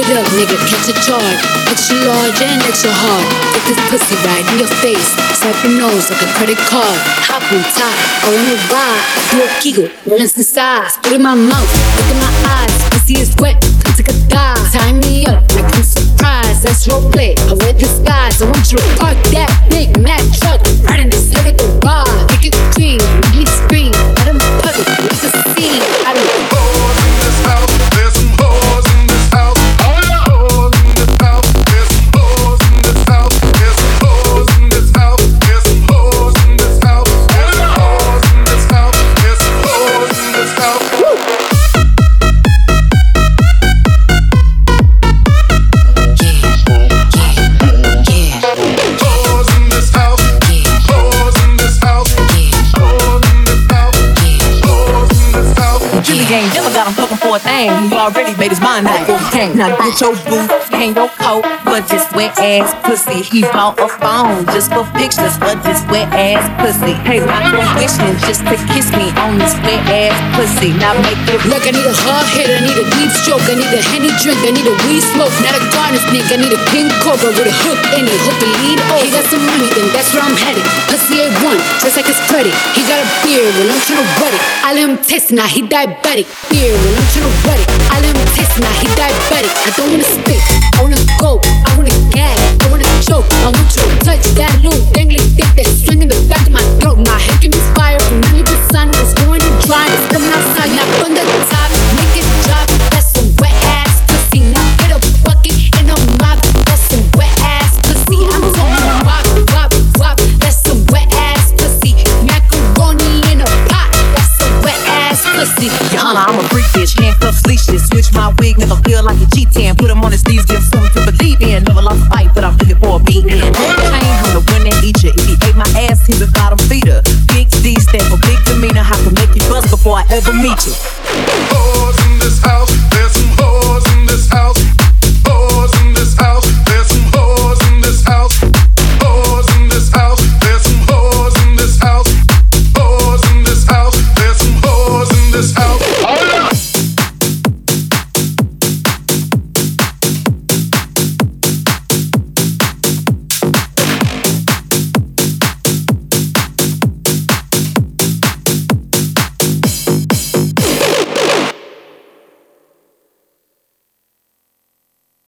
it up, nigga, catch a charge. Extra large and extra hard. Get this pussy right in your face. Swipe your nose like a credit card. Hop on top, or on a ride. Do a giggle, rollin' inside. Spit in my mouth, look in my eyes. Pussy is wet, come take a dive. Tie me up like I'm surprised. That's roleplay, I wear disguise. I want you to park that big Mack truck right in this nigga garage. Make it clean, make it scream. Let him put it, let the scene. I don't hoes in this house. There's some hoes in this house. Oh yeah, hoes in this house. There's some hoes in this house. There's some hoes in this house. There's some hoes in this house. There's some hoes in this house. There's some hoes in this house. Woo! Game never got him looking for a thing. He already made his mind up. Okay, now get your boots and your coat for this wet ass pussy. He bought a phone just for pictures for this wet ass pussy. Hey, I'm wishing just to kiss me on this wet ass pussy. Now make it look. I need a hard hit, I need a deep stroke, I need a Henny drink, I need a weed smoke, not a garden snake. I need a king cobra with a hook in it. Hope it lead over. He got some money, then that's where I'm headed. Pussy A1, just like his credit. He got a beard when I'm tryna wet it. I let him taste, now he diabetic. Beer when I'm tryna wet it. I let him taste, now he diabetic. I don't wanna spit, I wanna go, I wanna gag, I wanna choke. I want you to touch that little dangly dick that's swinging the back of my throat. My head can be fire from under the sun. It's going and dry, it's coming outside. Now from the top, make it drop. That's some wet ass pussy. Now get a bucket and a mop. That's some wet ass pussy. I'm talking wop, wop, wop. That's some wet ass pussy. Macaroni in a pot. That's some wet ass pussy. Yana, I'm a freak bitch, handcuffs, leashes. Switch my wig, never feel like a cheatin'. Put him on his sleeves, give something to believe in. Never lost a fight, but I'm looking for a beat. I ain't gonna win that eat ya. If he ate my ass, he's a bottom feeder. Big D stand for big demeanor. How to make you bust before I ever meet you.